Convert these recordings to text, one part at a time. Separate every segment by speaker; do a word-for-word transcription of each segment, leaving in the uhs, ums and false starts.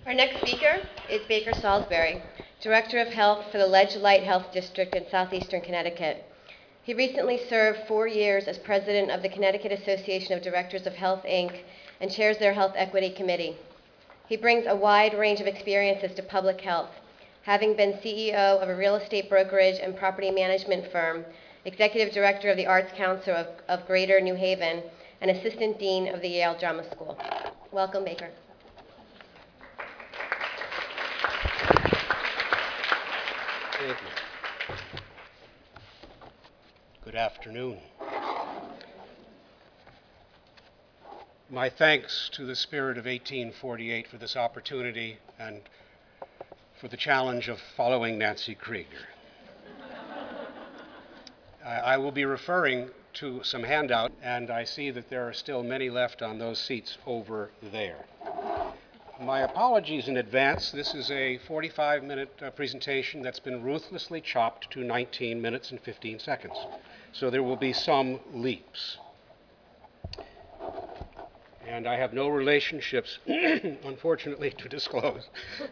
Speaker 1: Our next speaker is Baker Salisbury, Director of Health for the Ledge Light Health District in southeastern Connecticut. He recently served four years as president of the Connecticut Association of Directors of Health, Incorporated, and chairs their Health Equity Committee. He brings a wide range of experiences to public health, having been C E O of a real estate brokerage and property management firm, executive director of the Arts Council of, of Greater New Haven, and assistant dean of the Yale Drama School. Welcome, Baker.
Speaker 2: Thank you. Good afternoon. My thanks to the spirit of eighteen forty-eight for this opportunity and for the challenge of following Nancy Kriegner. I will be referring to some handout, and I see that there are still many left on those seats over there. My apologies in advance. This is a forty-five minute uh, presentation that's been ruthlessly chopped to nineteen minutes and fifteen seconds. So there will be some leaps. And I have no relationships, unfortunately, to disclose.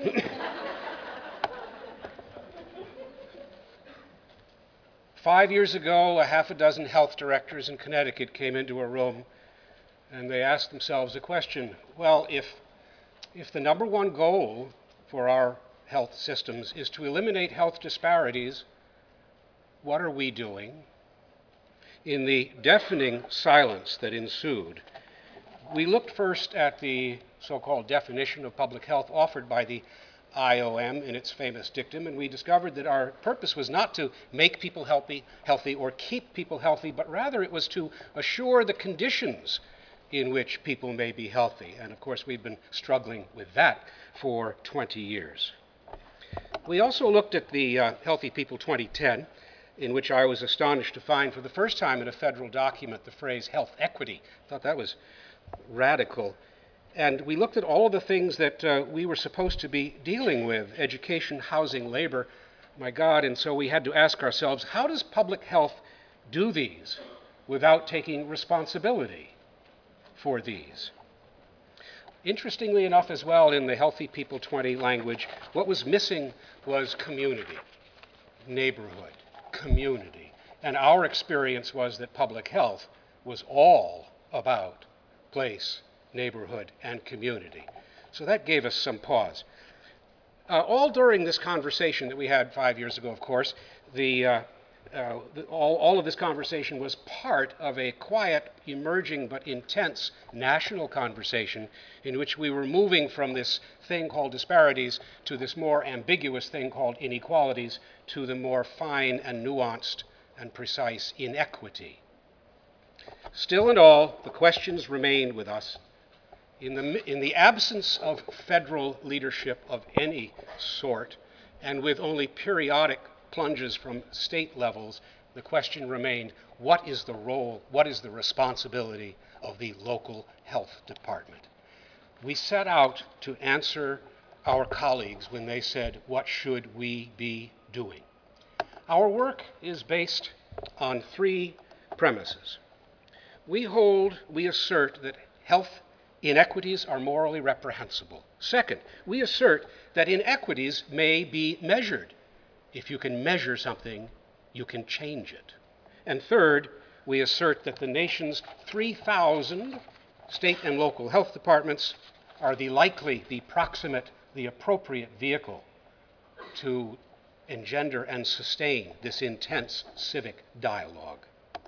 Speaker 2: Five years ago, a half a dozen health directors in Connecticut came into a room and they asked themselves a question. Well, if, if the number one goal for our health systems is to eliminate health disparities, what are we doing? In the deafening silence that ensued, we looked first at the so-called definition of public health offered by the I O M in its famous dictum, and we discovered that our purpose was not to make people healthy, healthy or keep people healthy, but rather it was to assure the conditions in which people may be healthy. And of course, we've been struggling with that for twenty years. We also looked at the uh, Healthy People twenty ten, in which I was astonished to find for the first time in a federal document the phrase health equity. I thought that was radical. And we looked at all of the things that uh, we were supposed to be dealing with: education, housing, labor. My God, and so we had to ask ourselves, how does public health do these without taking responsibility for these? Interestingly enough as well, in the Healthy People twenty language, what was missing was community, neighborhood, community. And our experience was that public health was all about place, neighborhood, and community. So that gave us some pause. Uh, all during this conversation that we had five years ago, of course, the, uh, uh, the, all, all of this conversation was part of a quiet, emerging, but intense national conversation in which we were moving from this thing called disparities to this more ambiguous thing called inequalities to the more fine and nuanced and precise inequity. Still and all, the questions remained with us. In the, in the absence of federal leadership of any sort, and with only periodic plunges from state levels, the question remained, what is the role, what is the responsibility of the local health department? We set out to answer our colleagues when they said, what should we be doing? Our work is based on three premises. We hold, we assert that health inequities are morally reprehensible. Second, we assert that inequities may be measured. If you can measure something, you can change it. And third, we assert that the nation's three thousand state and local health departments are the likely, the proximate, the appropriate vehicle to engender and sustain this intense civic dialogue.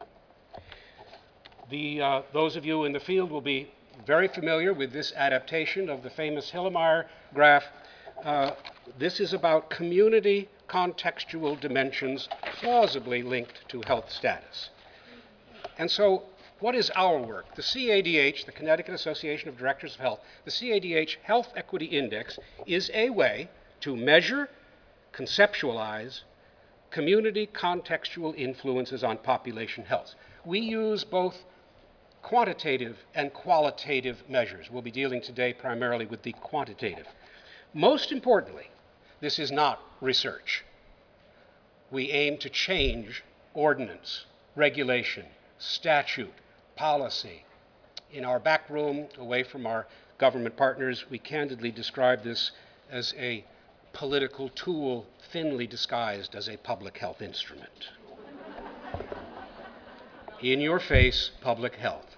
Speaker 2: The, uh, those of you in the field will be very familiar with this adaptation of the famous Hillemeyer graph. Uh, this is about community contextual dimensions plausibly linked to health status. And so what is our work? The C A D H, the Connecticut Association of Directors of Health, the C A D H Health Equity Index is a way to measure, conceptualize community contextual influences on population health. We use both quantitative and qualitative measures. We'll be dealing today primarily with the quantitative. Most importantly, this is not research. We aim to change ordinance, regulation, statute, policy. In our back room, away from our government partners, we candidly describe this as a political tool thinly disguised as a public health instrument. In your face, public health.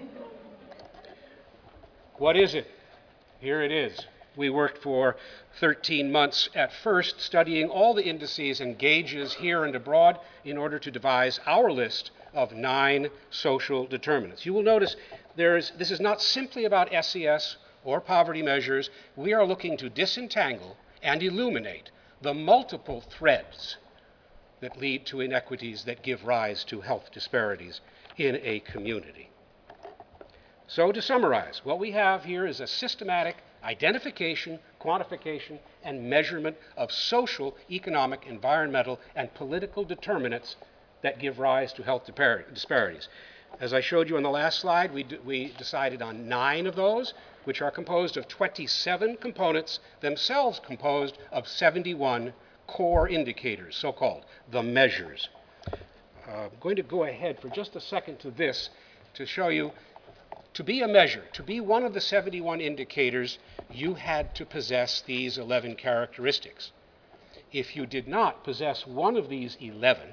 Speaker 2: What is it? Here it is. We worked for thirteen months at first studying all the indices and gauges here and abroad in order to devise our list of nine social determinants. You will notice there's, this is not simply about S E S or poverty measures. We are looking to disentangle and illuminate the multiple threads that lead to inequities that give rise to health disparities in a community. So to summarize, what we have here is a systematic identification, quantification, and measurement of social, economic, environmental, and political determinants that give rise to health disparities. As I showed you on the last slide, we, we decided on nine of those, which are composed of twenty-seven components, themselves composed of seventy-one core indicators, so-called, the measures. Uh, I'm going to go ahead for just a second to this to show you, to be a measure, to be one of the seventy-one indicators, you had to possess these eleven characteristics. If you did not possess one of these eleven,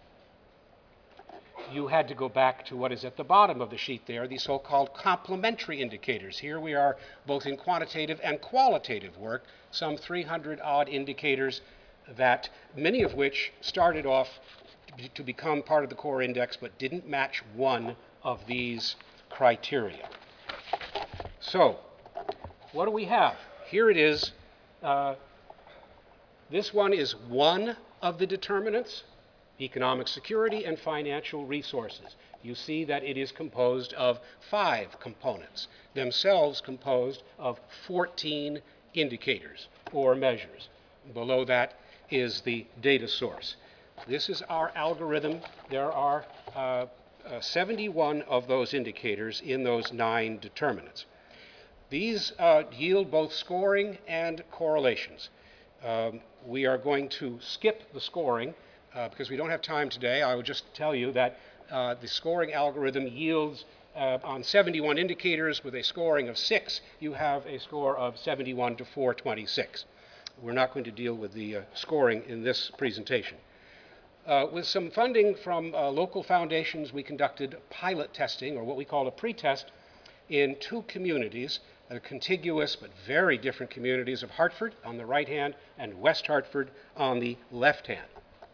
Speaker 2: you had to go back to what is at the bottom of the sheet there, the so-called complementary indicators. Here we are both in quantitative and qualitative work, some three hundred odd indicators that many of which started off to become part of the core index but didn't match one of these criteria. So, what do we have? Here it is. Uh, this one is one of the determinants, economic security and financial resources. You see that it is composed of five components, themselves composed of fourteen indicators or measures. Below that is the data source. This is our algorithm. There are uh, uh, seventy-one of those indicators in those nine determinants. These uh, yield both scoring and correlations. Um, we are going to skip the scoring uh, because we don't have time today. I will just tell you that uh, the scoring algorithm yields uh, on seventy-one indicators with a scoring of six, you have a score of seventy-one to four twenty-six. We're not going to deal with the uh, scoring in this presentation. Uh, with some funding from uh, local foundations, we conducted pilot testing, or what we call a pretest, in two communities, uh, contiguous but very different communities of Hartford on the right hand and West Hartford on the left hand.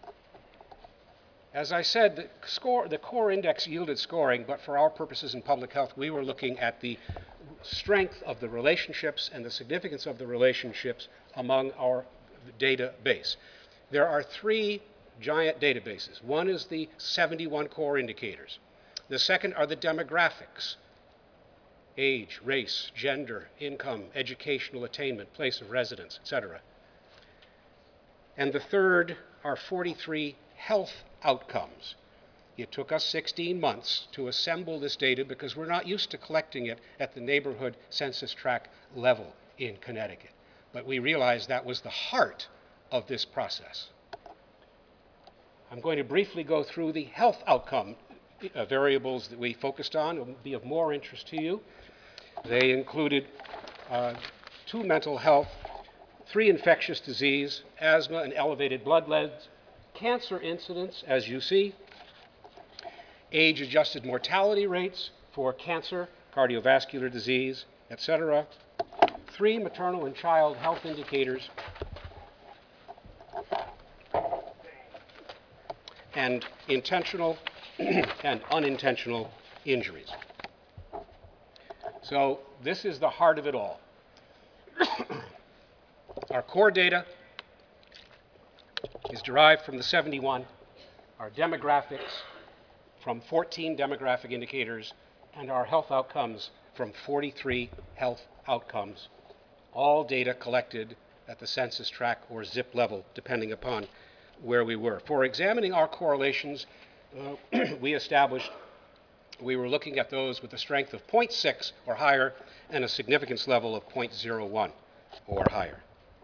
Speaker 2: As I said, the, score, the core index yielded scoring, but for our purposes in public health, we were looking at the strength of the relationships and the significance of the relationships among our database. There are three giant databases. One is the seventy-one core indicators. The second are the demographics: age, race, gender, income, educational attainment, place of residence, et cetera. And the third are forty-three health outcomes. It took us sixteen months to assemble this data because we're not used to collecting it at the neighborhood census tract level in Connecticut. But we realized that was the heart of this process. I'm going to briefly go through the health outcome uh, variables that we focused on. It will be of more interest to you. They included uh, two mental health, three infectious disease, asthma and elevated blood leads, cancer incidence, as you see, age-adjusted mortality rates for cancer, cardiovascular disease, et cetera, three maternal and child health indicators, and intentional and unintentional injuries. So this is the heart of it all. Our core data is derived from the seventy-one, our demographics from fourteen demographic indicators, and our health outcomes from forty-three health outcomes, all data collected at the census tract or zip level, depending upon where we were. For examining our correlations, uh, we established we were looking at those with a strength of zero point six or higher and a significance level of zero point zero one or higher.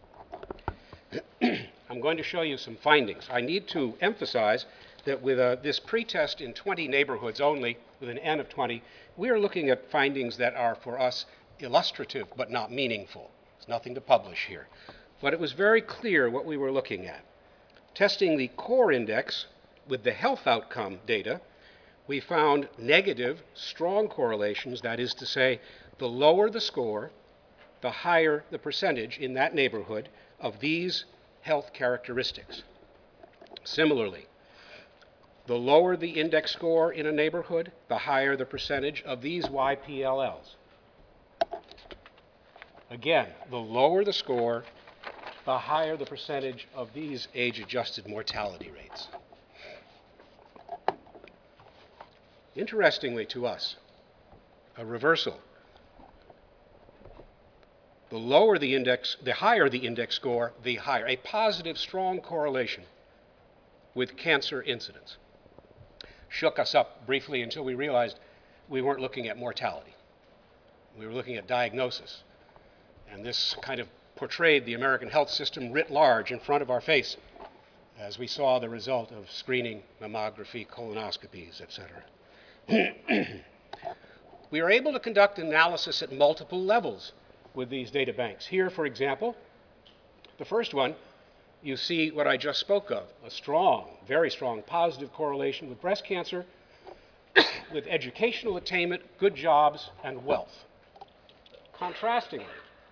Speaker 2: I'm going to show you some findings. I need to emphasize that with uh, this pretest in twenty neighborhoods only, with an N of twenty, we are looking at findings that are, for us, illustrative but not meaningful. There's nothing to publish here. But it was very clear what we were looking at. Testing the core index with the health outcome data, we found negative, strong correlations. That is to say, the lower the score, the higher the percentage in that neighborhood of these health characteristics. Similarly, the lower the index score in a neighborhood, the higher the percentage of these Y P L Ls. Again, the lower the score, the higher the percentage of these age-adjusted mortality rates. Interestingly to us, a reversal. The lower the index, the higher the index score, the higher. A positive, strong correlation with cancer incidence. Shook us up briefly until we realized we weren't looking at mortality. We were looking at diagnosis. And this kind of portrayed the American health system writ large in front of our face as we saw the result of screening, mammography, colonoscopies, et cetera. We are able to conduct analysis at multiple levels with these data banks. Here, for example, the first one, you see what I just spoke of, a strong, very strong positive correlation with breast cancer, with educational attainment, good jobs, and wealth. Contrastingly,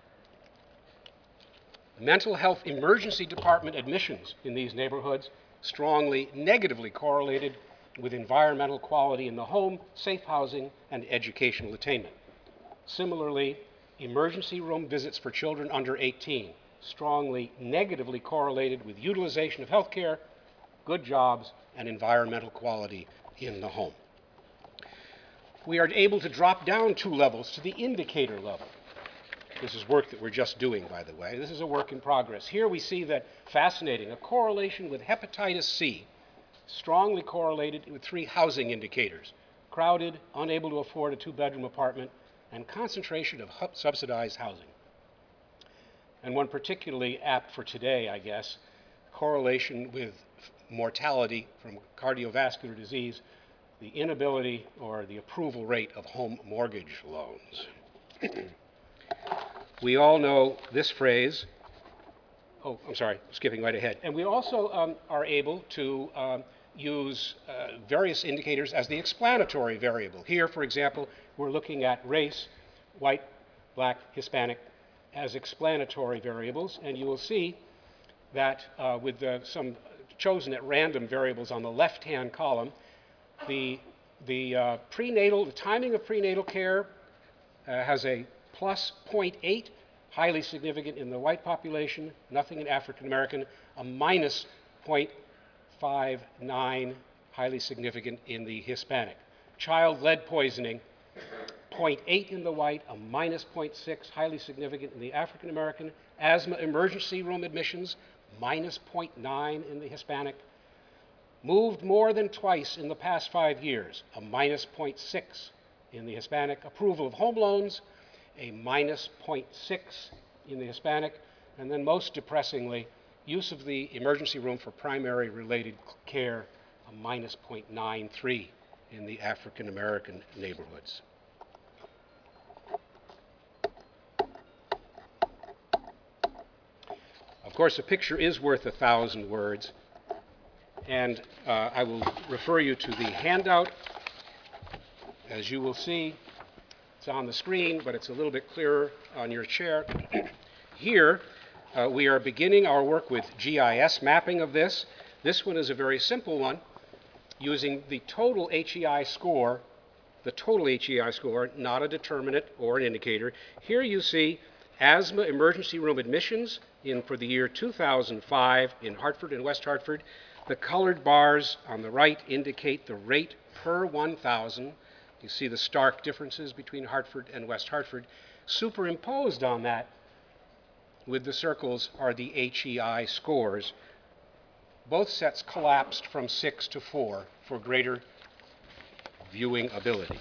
Speaker 2: mental health emergency department admissions in these neighborhoods strongly negatively correlated with environmental quality in the home, safe housing, and educational attainment. Similarly, emergency room visits for children under eighteen strongly negatively correlated with utilization of health care, good jobs, and environmental quality in the home. We are able to drop down two levels to the indicator level. This is work that we're just doing, by the way. This is a work in progress. Here we see that, fascinating, a correlation with hepatitis C, strongly correlated with three housing indicators: crowded, unable to afford a two-bedroom apartment, and concentration of subsidized housing. And one particularly apt for today, I guess, correlation with mortality from cardiovascular disease, the inability or the approval rate of home mortgage loans. We all know this phrase. Oh, I'm sorry, skipping right ahead. And we also um, are able to um, use uh, various indicators as the explanatory variable. Here, for example, we're looking at race, white, black, Hispanic, as explanatory variables, and you will see that uh, with uh, some chosen at random variables on the left-hand column, the, the uh, prenatal, the timing of prenatal care uh, has a plus zero point eight, highly significant in the white population, nothing in African American, a minus zero point five nine, highly significant in the Hispanic. Child lead poisoning, zero point eight in the white, a minus zero point six, highly significant in the African American. Asthma emergency room admissions, minus zero point nine in the Hispanic. Moved more than twice in the past five years, a minus zero point six in the Hispanic. Approval of home loans, a minus zero point six in the Hispanic. And then most depressingly, use of the emergency room for primary related care, a minus zero point nine three in the African American neighborhoods. Of course, a picture is worth a thousand words, and uh, I will refer you to the handout. As you will see, it's on the screen, but it's a little bit clearer on your chair. Here, uh, we are beginning our work with G I S mapping of this. This one is a very simple one, using the total H E I score, the total H E I score, not a determinant or an indicator. Here you see asthma emergency room admissions in for the year two thousand five in Hartford and West Hartford. The colored bars on the right indicate the rate per one thousand. You see the stark differences between Hartford and West Hartford. Superimposed on that with the circles are the H E I scores. Both sets collapsed from six to four for greater viewing ability.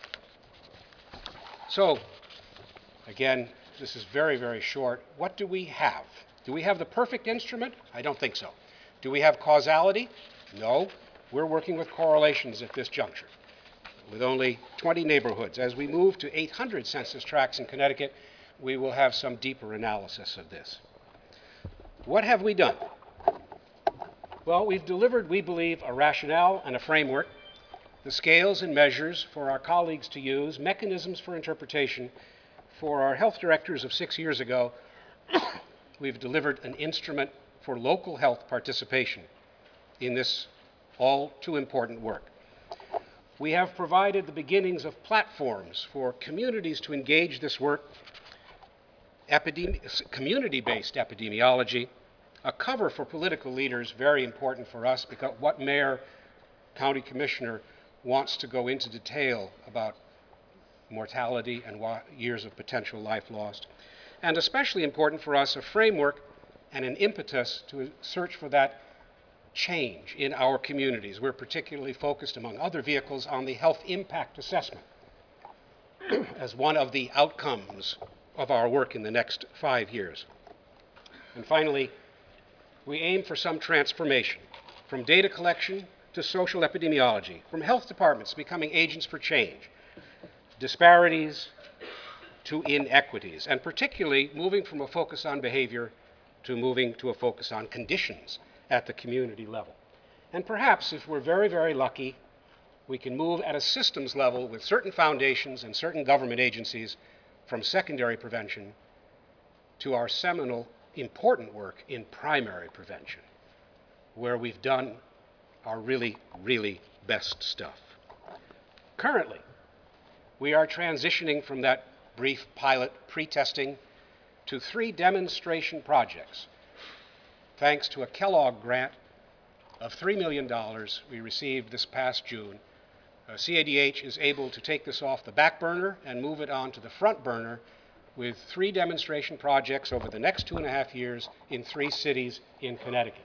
Speaker 2: So, again, this is very, very short. What do we have? Do we have the perfect instrument? I don't think so. Do we have causality? No. We're working with correlations at this juncture. with only twenty neighborhoods. As we move to eight hundred census tracts in Connecticut, we will have some deeper analysis of this. What have we done? Well, we've delivered, we believe, a rationale and a framework, the scales and measures for our colleagues to use, mechanisms for interpretation. For our health directors of six years ago, we've delivered an instrument for local health participation in this all too important work. We have provided the beginnings of platforms for communities to engage this work, epidemi- community-based epidemiology, a cover for political leaders, very important for us, because what mayor, county commissioner wants to go into detail about mortality and years of potential life lost. And especially important for us, a framework and an impetus to search for that change in our communities. We're particularly focused, among other vehicles, on the health impact assessment as one of the outcomes of our work in the next five years. And finally, we aim for some transformation, from data collection to social epidemiology, from health departments becoming agents for change, disparities to inequities, and particularly moving from a focus on behavior to moving to a focus on conditions at the community level. And perhaps, if we're very, very lucky, we can move at a systems level with certain foundations and certain government agencies from secondary prevention to our seminal important work in primary prevention, where we've done our really, really best stuff. Currently, we are transitioning from that brief pilot pre-testing to three demonstration projects. Thanks to a Kellogg grant of three million dollars we received this past June, uh, C A D H is able to take this off the back burner and move it on to the front burner with three demonstration projects over the next two and a half years in three cities in Connecticut.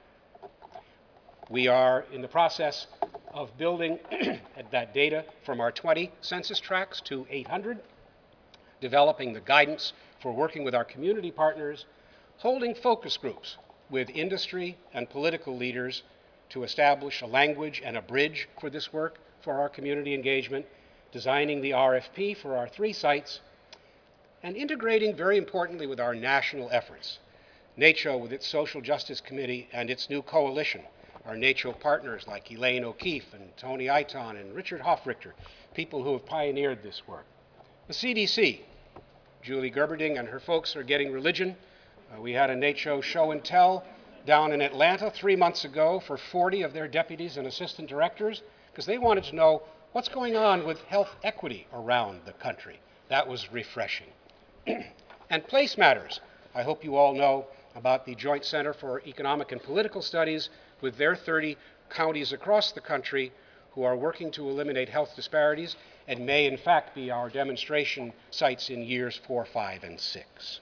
Speaker 2: We are in the process of building that data from our twenty census tracts to eight hundred, developing the guidance for working with our community partners, holding focus groups with industry and political leaders to establish a language and a bridge for this work for our community engagement, designing the R F P for our three sites, and integrating, very importantly, with our national efforts. NACCHO with its Social Justice Committee and its new coalition, our NACCHO partners like Elaine O'Keefe and Tony Iton and Richard Hofrichter, people who have pioneered this work. The C D C, Julie Gerberding and her folks are getting religion. Uh, we had a NACCHO show and tell down in Atlanta three months ago for forty of their deputies and assistant directors, because they wanted to know what's going on with health equity around the country. That was refreshing. And place matters. I hope you all know about the Joint Center for Economic and Political Studies with their thirty counties across the country who are working to eliminate health disparities and may in fact be our demonstration sites in years four, five, and six.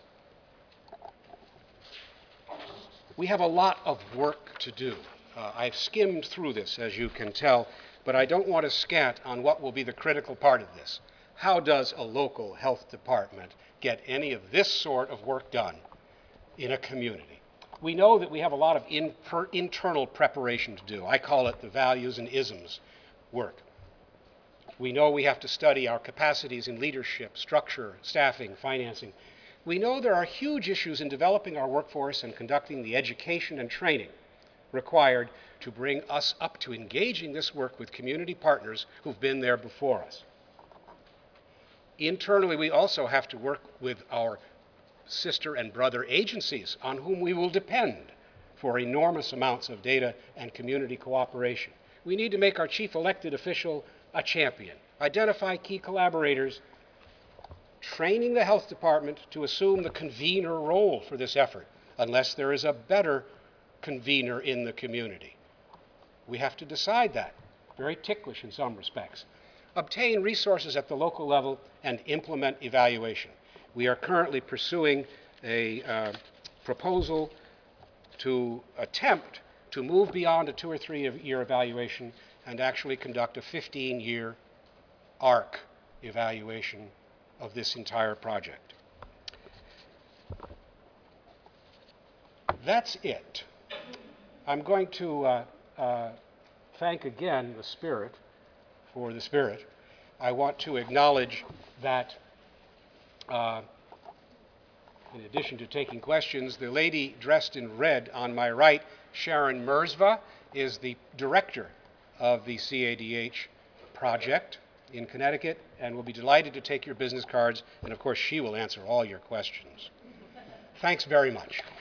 Speaker 2: We have a lot of work to do. Uh, I've skimmed through this, as you can tell, but I don't want to scant on what will be the critical part of this. How does a local health department get any of this sort of work done in a community? We know that we have a lot of in per internal preparation to do. I call it the values and isms work. We know we have to study our capacities in leadership, structure, staffing, financing. We know there are huge issues in developing our workforce and conducting the education and training required to bring us up to engaging this work with community partners who've been there before us. Internally, we also have to work with our sister and brother agencies on whom we will depend for enormous amounts of data and community cooperation. We need to make our chief elected official a champion, identify key collaborators, training the health department to assume the convener role for this effort, unless there is a better convener in the community. We have to decide that, very ticklish in some respects. Obtain resources at the local level and implement evaluation. We are currently pursuing a uh, proposal to attempt to move beyond a two or three year evaluation and actually conduct a fifteen year arc evaluation of this entire project. That's it. I'm going to uh, uh, thank again the Spirit for the Spirit I want to acknowledge that uh, in addition to taking questions, the lady dressed in red on my right, Sharon Merzva, is the director of the C A D H project in Connecticut and will be delighted to take your business cards, and of course she will answer all your questions. Thanks very much.